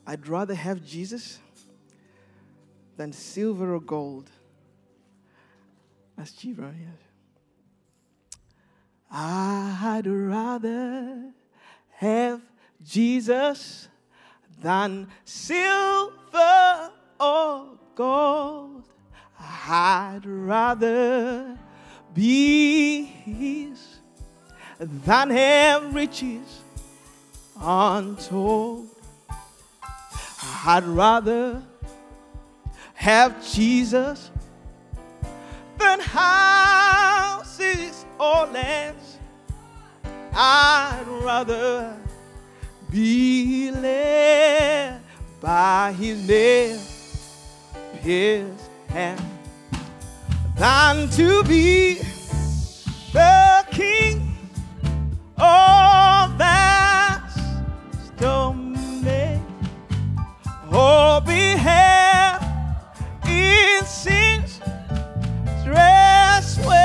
I'd rather have Jesus than silver or gold. That's G-Bro, yes. I'd rather have Jesus than silver or gold. I'd rather be His than have riches untold. I'd rather have Jesus than houses or lands. I'd rather be led by His nail-pierced hand than to be the king of vast domain, or be held in sin's stress way.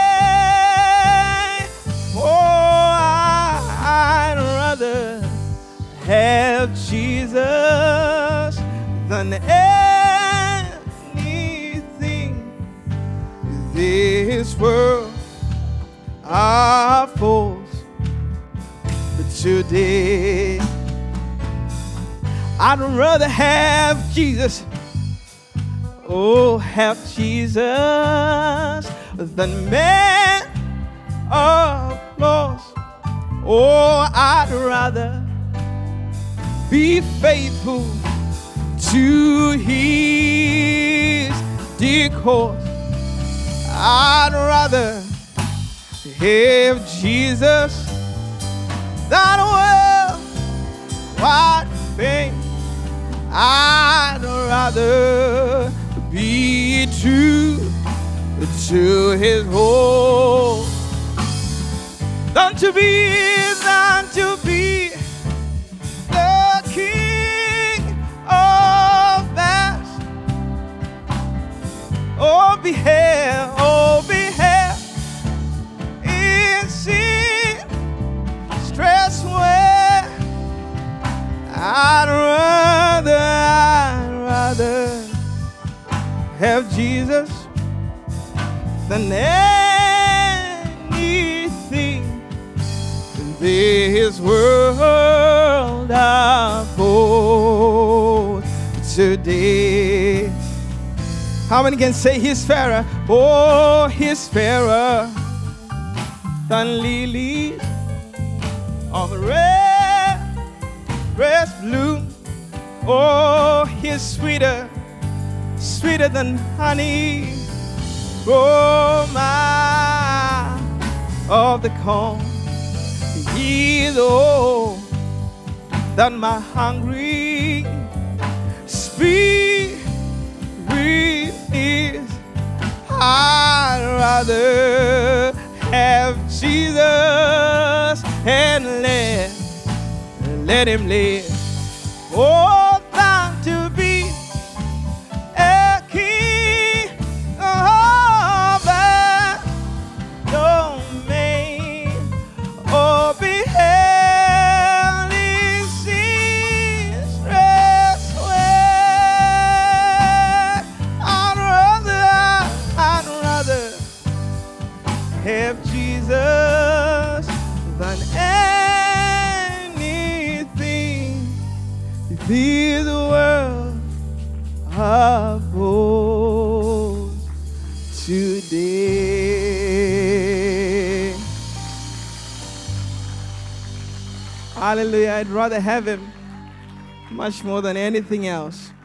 Oh, I'd rather have Jesus than anything this world affords. But today, I'd rather have Jesus. Oh, have Jesus than man applause. Oh, I'd rather be faithful to His dear cause. I'd rather have Jesus than worldwide fame. I'd rather be true to His whole than to be the King of vast. Oh, be held in sin, stress where I'd rather have Jesus than anything in this world affords today. How many can say He's fairer? Oh, He's fairer than lilies of redress bloom. Oh, He's sweeter than honey, aroma of the comb. He's all that my hungry spirit is. I'd rather have Jesus and let Him live. Oh, than to be a king of that domain, or be held in sin's stress way. I'd rather have Jesus than anything this world affords today. Hallelujah. I'd rather have Him much more than anything else.